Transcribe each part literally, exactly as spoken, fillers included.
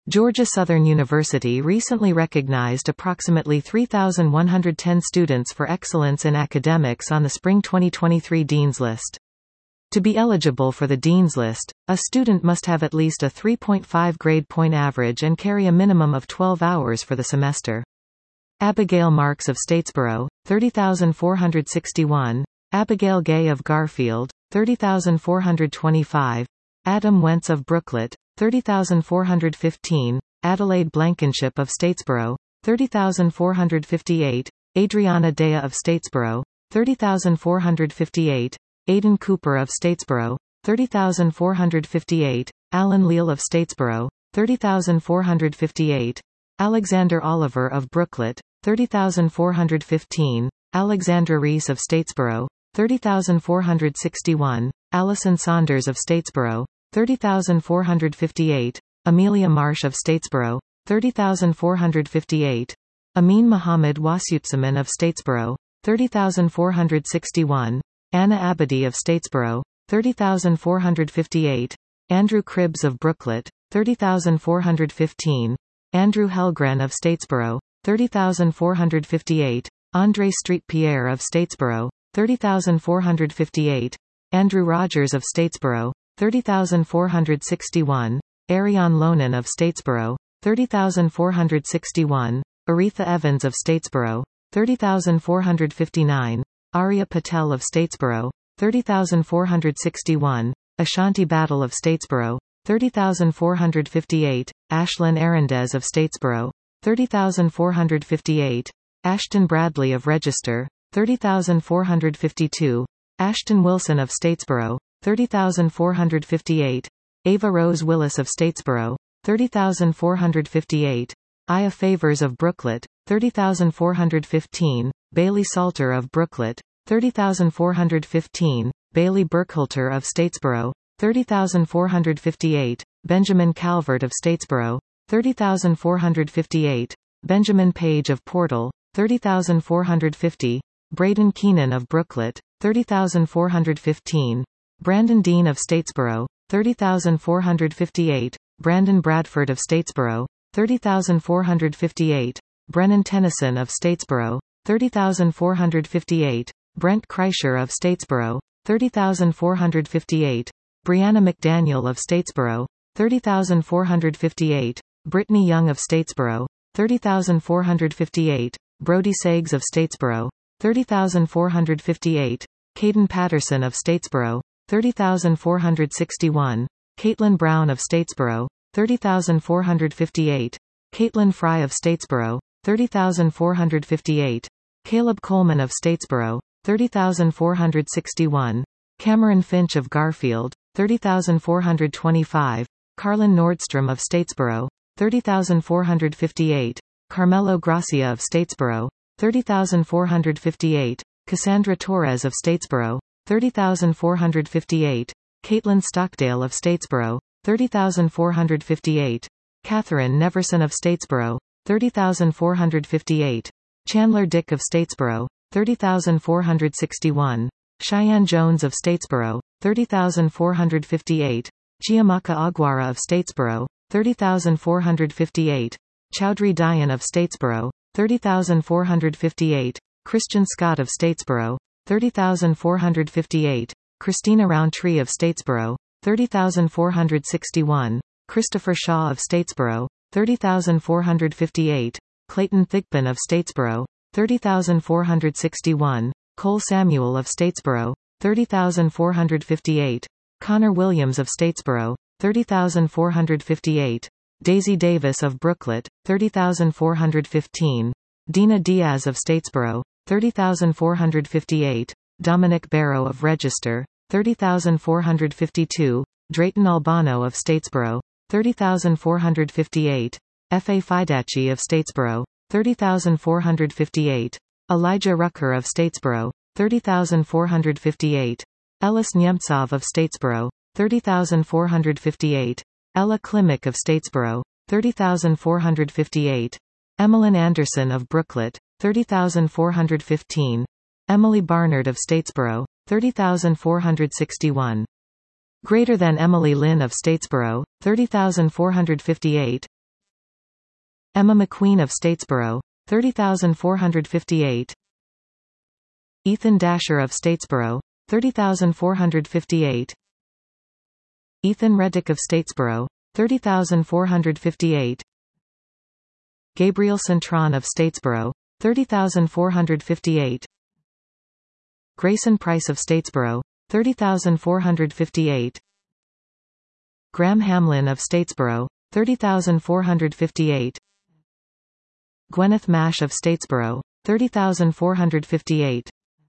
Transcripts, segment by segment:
Georgia Southern University recently recognized approximately three thousand one hundred ten students for excellence in academics on the Spring twenty twenty-three Dean's List. To be eligible for the Dean's List, a student must have at least a three point five grade point average and carry a minimum of twelve hours for the semester. Abigail Marks of Statesboro, thirty thousand four hundred sixty-one. Abigail Gay of Garfield, thirty thousand four hundred twenty-five. Adam Wentz of Brooklet, thirty thousand four hundred fifteen. Adelaide Blankenship of Statesboro, thirty thousand four hundred fifty-eight. Adriana Dea of Statesboro, thirty thousand four hundred fifty-eight. Aidan Cooper of Statesboro, thirty thousand four hundred fifty-eight. Alan Leal of Statesboro, thirty thousand four hundred fifty-eight. Alexander Oliver of Brooklet, thirty thousand four hundred fifteen. Alexandra Reese of Statesboro, thirty thousand four hundred sixty-one. Allison Saunders of Statesboro, thirty thousand four hundred fifty-eight. Amelia Marsh of Statesboro, thirty thousand four hundred fifty-eight. Amin Muhammad Wasutsaman of Statesboro, thirty thousand four hundred sixty-one. Anna Abadi of Statesboro, thirty thousand four hundred fifty-eight. Andrew Cribbs of Brooklet, thirty thousand four hundred fifteen. Andrew Helgren of Statesboro, thirty thousand four hundred fifty-eight. Andre Street Pierre of Statesboro, thirty thousand four hundred fifty-eight. Andrew Rogers of Statesboro, thirty thousand four hundred sixty-one. Ariane Lonan of Statesboro, thirty thousand four hundred sixty-one. Aretha Evans of Statesboro, thirty thousand four hundred fifty-nine. Arya Patel of Statesboro, thirty thousand four hundred sixty-one. Ashanti Battle of Statesboro, thirty thousand four hundred fifty-eight. Ashlyn Arendez of Statesboro, thirty thousand four hundred fifty-eight. Ashton Bradley of Register, thirty thousand four hundred fifty-two. Ashton Wilson of Statesboro, thirty thousand four hundred fifty-eight. Ava Rose Willis of Statesboro, thirty thousand four hundred fifty-eight. Aya Favors of Brooklet, thirty thousand four hundred fifteen. Bailey Salter of Brooklet, thirty thousand four hundred fifteen. Bailey Burkhalter of Statesboro, thirty thousand four hundred fifty-eight. Benjamin Calvert of Statesboro, thirty thousand four hundred fifty-eight. Benjamin Page of Portal, thirty thousand four hundred fifty. Braden Keenan of Brooklet, thirty thousand four hundred fifteen. Brandon Dean of Statesboro, thirty thousand four hundred fifty-eight. Brandon Bradford of Statesboro, thirty thousand four hundred fifty-eight. Brennan Tennyson of Statesboro, thirty thousand four hundred fifty-eight. Brent Kreischer of Statesboro, thirty thousand four hundred fifty-eight. Brianna McDaniel of Statesboro, thirty thousand four hundred fifty-eight. Brittany Young of Statesboro, thirty thousand four hundred fifty-eight. Brody Sags of Statesboro, thirty thousand four hundred fifty-eight. Caden Patterson of Statesboro, thirty thousand four hundred sixty-one. Caitlin Brown of Statesboro, thirty thousand four hundred fifty-eight. Caitlin Fry of Statesboro, thirty thousand four hundred fifty-eight. Caleb Coleman of Statesboro, thirty thousand four hundred sixty-one. Cameron Finch of Garfield, thirty thousand four hundred twenty-five. Carlin Nordstrom of Statesboro, thirty thousand four hundred fifty-eight. Carmelo Gracia of Statesboro, thirty thousand four hundred fifty-eight. Cassandra Torres of Statesboro, thirty thousand four hundred fifty-eight. Caitlin Stockdale of Statesboro, thirty thousand four hundred fifty-eight. Catherine Neverson of Statesboro, thirty thousand four hundred fifty-eight. Chandler Dick of Statesboro, thirty thousand four hundred sixty-one. Cheyenne Jones of Statesboro, thirty thousand four hundred fifty-eight. Chiamaka Aguara of Statesboro, thirty thousand four hundred fifty-eight. Chowdhury Dayan of Statesboro, thirty thousand four hundred fifty-eight. Christian Scott of Statesboro, thirty thousand four hundred fifty-eight. Christina Roundtree of Statesboro, thirty thousand four hundred sixty-one. Christopher Shaw of Statesboro, thirty thousand four hundred fifty-eight. Clayton Thigpen of Statesboro, thirty thousand four hundred sixty-one. Cole Samuel of Statesboro, thirty thousand four hundred fifty-eight. Connor Williams of Statesboro, thirty thousand four hundred fifty-eight. Daisy Davis of Brooklet, thirty thousand four hundred fifteen. Dina Diaz of Statesboro, thirty thousand four hundred fifty-eight. Dominic Barrow of Register, thirty thousand four hundred fifty-two. Drayton Albano of Statesboro, thirty thousand four hundred fifty-eight. F. A. Fidachi of Statesboro, thirty thousand four hundred fifty-eight. Elijah Rucker of Statesboro, thirty thousand four hundred fifty-eight. Ellis Nemtsov of Statesboro, thirty thousand four hundred fifty-eight. Ella Klimek of Statesboro, thirty thousand four hundred fifty-eight. Emmeline Anderson of Brooklet, thirty thousand four hundred fifteen. Emily Barnard of Statesboro, thirty thousand four hundred sixty-one. Greater than Emily Lynn of Statesboro, thirty thousand four hundred fifty-eight. Emma McQueen of Statesboro, thirty thousand four hundred fifty-eight. Ethan Dasher of Statesboro, thirty thousand four hundred fifty-eight. Ethan Reddick of Statesboro, thirty thousand four hundred fifty-eight. Gabriel Centron of Statesboro, thirty thousand four hundred fifty-eight. Grayson Price of Statesboro, thirty thousand four hundred fifty-eight. Graham Hamlin of Statesboro, thirty thousand four hundred fifty-eight. Gwyneth Mash of Statesboro, thirty thousand four hundred fifty-eight.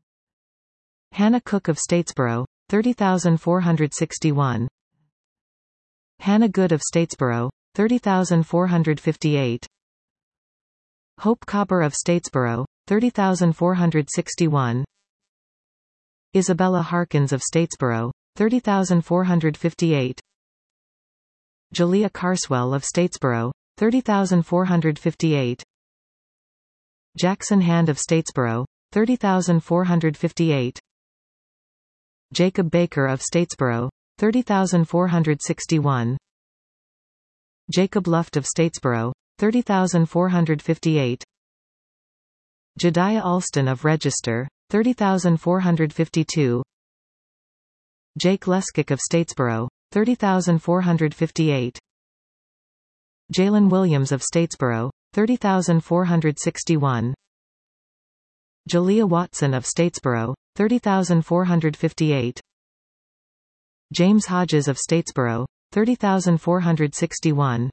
Hannah Cook of Statesboro, thirty thousand four hundred sixty-one. Hannah Good of Statesboro, thirty thousand four hundred fifty-eight. Hope Cobber of Statesboro, thirty thousand four hundred sixty-one. Isabella Harkins of Statesboro, thirty thousand four hundred fifty-eight. Jalea Carswell of Statesboro, thirty thousand four hundred fifty-eight. Jackson Hand of Statesboro, thirty thousand four hundred fifty-eight. Jacob Baker of Statesboro, thirty thousand four hundred sixty-one. Jacob Luft of Statesboro, thirty thousand four hundred fifty-eight. Jediah Alston of Register, thirty thousand four hundred fifty-two. Jake Leskick of Statesboro, thirty thousand four hundred fifty-eight. Jalen Williams of Statesboro, thirty thousand four hundred sixty-one. Jalea Watson of Statesboro, thirty thousand four hundred fifty-eight. James Hodges of Statesboro, thirty thousand four hundred sixty-one.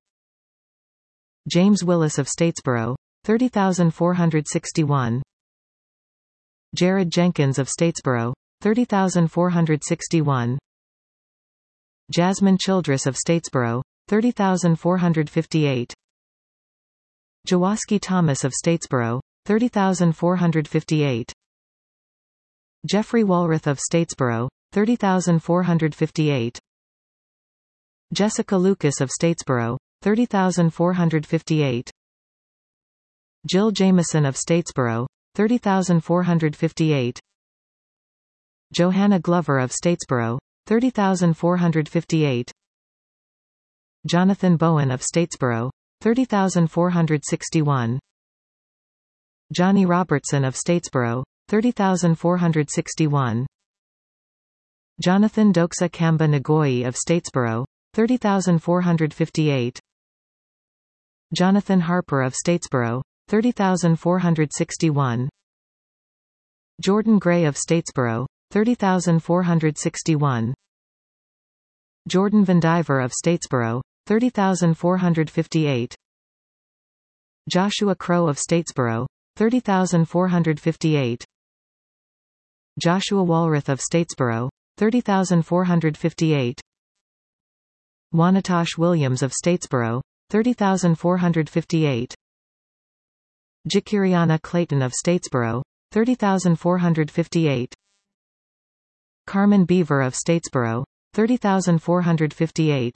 James Willis of Statesboro, thirty thousand four hundred sixty-one. Jared Jenkins of Statesboro, thirty thousand four hundred sixty-one. Jasmine Childress of Statesboro, thirty thousand four hundred fifty-eight. Jawaski Thomas of Statesboro, thirty thousand four hundred fifty-eight. Jeffrey Walrath of Statesboro, thirty thousand four hundred fifty-eight. Jessica Lucas of Statesboro, thirty thousand four hundred fifty-eight. Jill Jameson of Statesboro, thirty thousand four hundred fifty-eight. Johanna Glover of Statesboro, thirty thousand four hundred fifty-eight. Jonathan Bowen of Statesboro, thirty thousand four hundred sixty-one. Johnny Robertson of Statesboro, thirty thousand four hundred sixty-one. Jonathan Doksa Kamba Ngoyi of Statesboro, thirty thousand four hundred fifty-eight. Jonathan Harper of Statesboro, thirty thousand four hundred sixty-one. Jordan Gray of Statesboro, thirty thousand four hundred sixty-one. Jordan Vandiver of Statesboro, thirty thousand four hundred fifty-eight. Joshua Crow of Statesboro, thirty thousand four hundred fifty-eight. Joshua Walrath of Statesboro, thirty thousand four hundred fifty-eight. Wanatosh Williams of Statesboro, thirty thousand four hundred fifty-eight. Jikiriana Clayton of Statesboro, thirty thousand four hundred fifty-eight. Carmen Beaver of Statesboro, thirty thousand four hundred fifty-eight.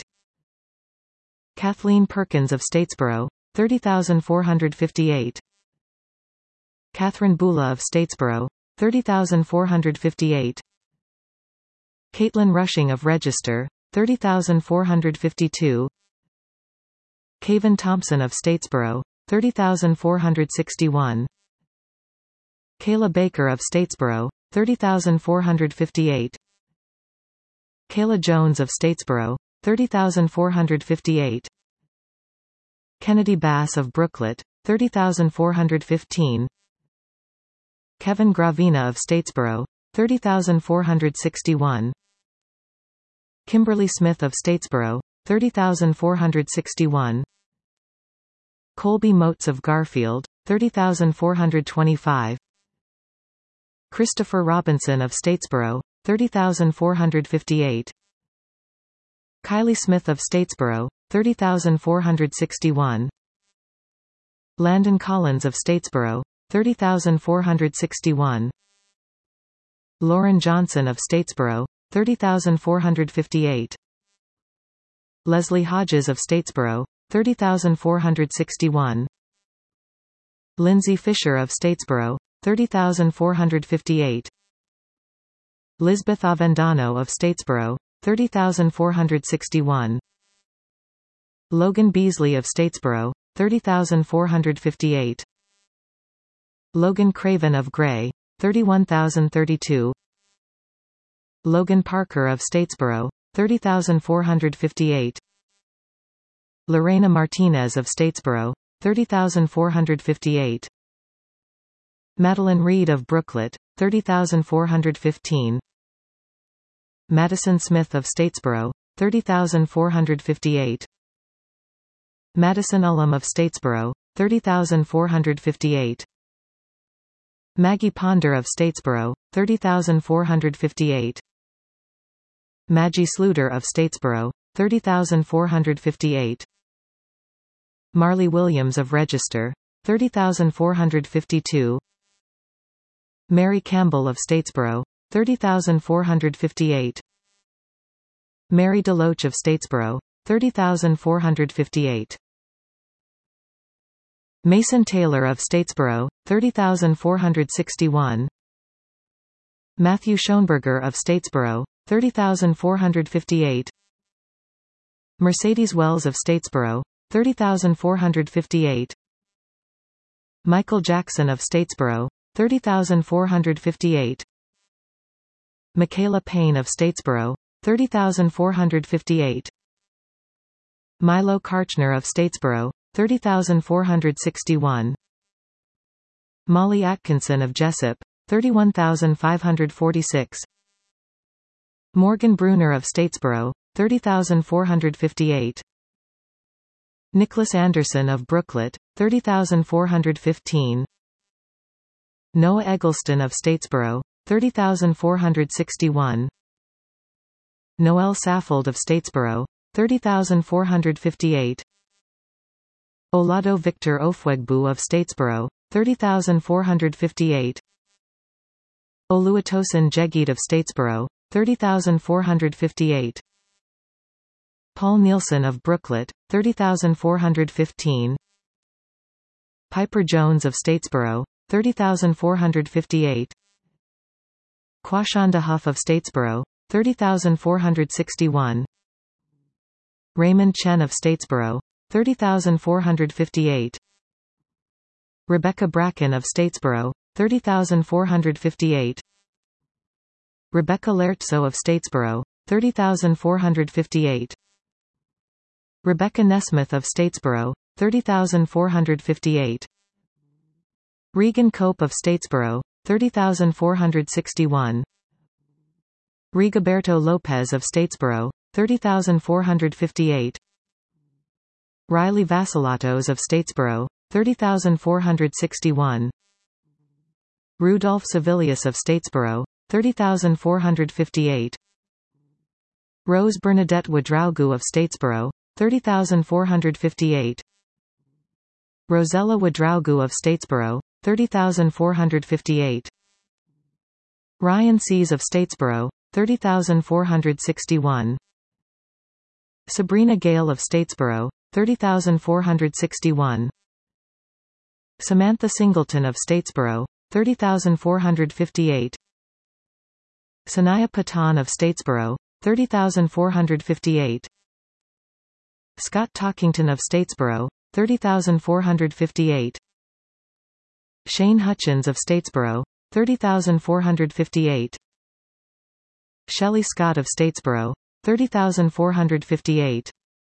Kathleen Perkins of Statesboro, thirty thousand four hundred fifty-eight. Catherine Bula of Statesboro, thirty thousand four hundred fifty-eight. Caitlin Rushing of Register, thirty thousand four hundred fifty-two. Cavan Thompson of Statesboro, thirty thousand four hundred sixty-one. Kayla Baker of Statesboro, thirty thousand four hundred fifty-eight. Kayla Jones of Statesboro, thirty thousand four hundred fifty-eight. Kennedy Bass of Brooklet, thirty thousand four hundred fifteen. Kevin Gravina of Statesboro, thirty thousand four hundred sixty-one. Kimberly Smith of Statesboro, thirty thousand four hundred sixty-one. Colby Motes of Garfield, thirty thousand four hundred twenty-five. Christopher Robinson of Statesboro, thirty thousand four hundred fifty-eight. Kylie Smith of Statesboro, thirty thousand four hundred sixty-one. Landon Collins of Statesboro, thirty thousand four hundred sixty-one. Lauren Johnson of Statesboro, thirty thousand four hundred fifty-eight. Leslie Hodges of Statesboro, thirty thousand four hundred sixty-one. Lindsay Fisher of Statesboro, thirty thousand four hundred fifty-eight. Lisbeth Avendano of Statesboro, thirty thousand four hundred sixty-one. Logan Beasley of Statesboro, thirty thousand four hundred fifty-eight. Logan Craven of Gray, thirty-one thousand thirty-two. Logan Parker of Statesboro, thirty thousand four hundred fifty-eight. Lorena Martinez of Statesboro, thirty thousand four hundred fifty-eight. Madeline Reed of Brooklet, thirty thousand four hundred fifteen. Madison Smith of Statesboro, thirty thousand four hundred fifty-eight. Madison Ullum of Statesboro, thirty thousand four hundred fifty-eight. Maggie Ponder of Statesboro, thirty thousand four hundred fifty-eight. Maggie Sluder of Statesboro, thirty thousand four hundred fifty-eight. Marley Williams of Register, thirty thousand four hundred fifty-two. Mary Campbell of Statesboro, thirty thousand four hundred fifty-eight. Mary DeLoach of Statesboro, thirty thousand four hundred fifty-eight. Mason Taylor of Statesboro, thirty thousand four hundred sixty-one. Matthew Schoenberger of Statesboro, thirty thousand four hundred fifty-eight. Mercedes Wells of Statesboro, thirty thousand four hundred fifty-eight. Michael Jackson of Statesboro, thirty thousand four hundred fifty-eight. Michaela Payne of Statesboro, thirty thousand four hundred fifty-eight. Milo Karchner of Statesboro, thirty thousand four hundred sixty-one. Molly Atkinson of Jessup, thirty-one thousand five hundred forty-six. Morgan Bruner of Statesboro, thirty thousand four hundred fifty-eight. Nicholas Anderson of Brooklet, thirty thousand four hundred fifteen. Noah Eggleston of Statesboro, thirty thousand four hundred sixty-one. Noel Saffold of Statesboro, thirty thousand four hundred fifty-eight. Olado Victor Ofwegbu of Statesboro, thirty thousand four hundred fifty-eight. Oluwatosin Jegid of Statesboro, thirty thousand four hundred fifty-eight. Paul Nielsen of Brooklet, thirty thousand four hundred fifteen. Piper Jones of Statesboro, thirty thousand four hundred fifty-eight. Quashonda Huff of Statesboro, thirty thousand four hundred sixty-one. Raymond Chen of Statesboro, thirty thousand four hundred fifty-eight. Rebecca Bracken of Statesboro, thirty thousand four hundred fifty-eight. Rebecca Lertzo of Statesboro, thirty thousand four hundred fifty-eight. Rebecca Nesmith of Statesboro, thirty thousand four hundred fifty-eight. Regan Cope of Statesboro, thirty thousand four hundred sixty-one. Rigoberto Lopez of Statesboro, thirty thousand four hundred fifty-eight. Riley Vassilatos of Statesboro, thirty thousand four hundred sixty-one. Rudolph Savilius of Statesboro, thirty thousand four hundred fifty-eight. Rose Bernadette Wadraugu of Statesboro, thirty thousand four hundred fifty-eight. Rosella Wadraugu of Statesboro, thirty thousand four hundred fifty-eight. Ryan Sees of Statesboro, thirty thousand four hundred sixty-one. Sabrina Gale of Statesboro, thirty thousand four hundred sixty-one. Samantha Singleton of Statesboro, thirty thousand four hundred fifty-eight. Sanaya Patan of Statesboro, thirty thousand four hundred fifty-eight. Scott Talkington of Statesboro, thirty thousand four hundred fifty-eight. Shane Hutchins of Statesboro, thirty thousand four hundred fifty-eight. Shelley Scott of Statesboro, thirty thousand four hundred fifty-eight.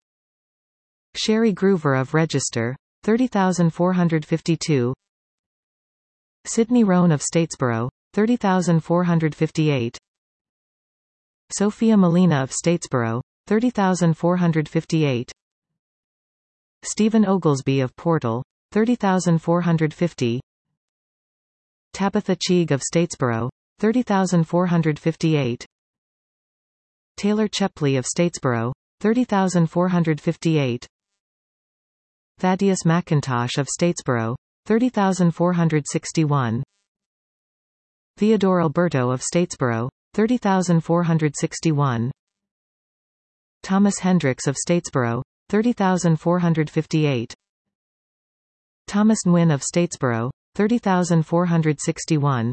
Sherry Groover of Register, thirty thousand four hundred fifty-two. Sydney Roan of Statesboro, thirty thousand four hundred fifty-eight. Sophia Molina of Statesboro, thirty thousand four hundred fifty-eight. Stephen Oglesby of Portal, thirty thousand four hundred fifty. Tabitha Cheek of Statesboro, thirty thousand four hundred fifty-eight. Taylor Chepley of Statesboro, thirty thousand four hundred fifty-eight. Thaddeus McIntosh of Statesboro, thirty thousand four hundred sixty-one. Theodore Alberto of Statesboro, thirty thousand four hundred sixty-one. Thomas Hendricks of Statesboro, thirty thousand four hundred fifty-eight. Thomas Nguyen of Statesboro, thirty thousand four hundred sixty-one.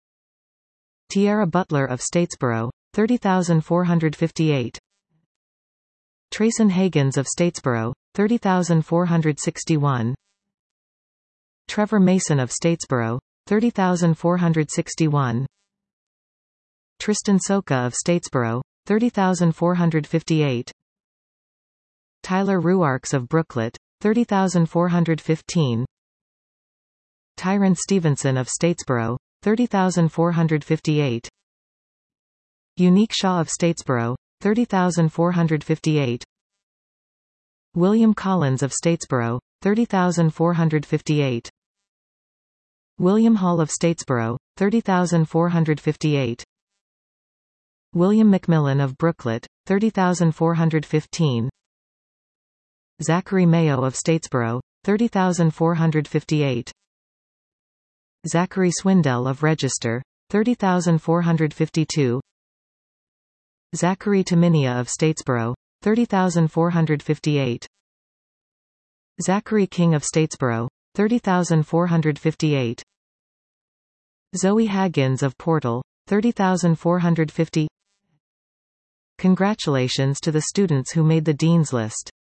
Tierra Butler of Statesboro, thirty thousand four hundred fifty-eight. Trayson Hagens of Statesboro, thirty thousand four hundred sixty-one. Trevor Mason of Statesboro, thirty thousand four hundred sixty-one. Tristan Soka of Statesboro, thirty thousand four hundred fifty-eight. Tyler Ruarks of Brooklet, thirty thousand four hundred fifteen. Tyron Stevenson of Statesboro, thirty thousand four hundred fifty-eight. Unique Shaw of Statesboro, thirty thousand four hundred fifty-eight. William Collins of Statesboro, thirty thousand four hundred fifty-eight. William Hall of Statesboro, thirty thousand four hundred fifty-eight. William McMillan of Brooklet, thirty thousand four hundred fifteen. Zachary Mayo of Statesboro, thirty thousand four hundred fifty-eight. Zachary Swindell of Register, thirty thousand four hundred fifty-two. Zachary Taminia of Statesboro, thirty thousand four hundred fifty-eight. Zachary King of Statesboro, thirty thousand four hundred fifty-eight. Zoe Haggins of Portal, thirty thousand four hundred fifty. Congratulations to the students who made the Dean's List.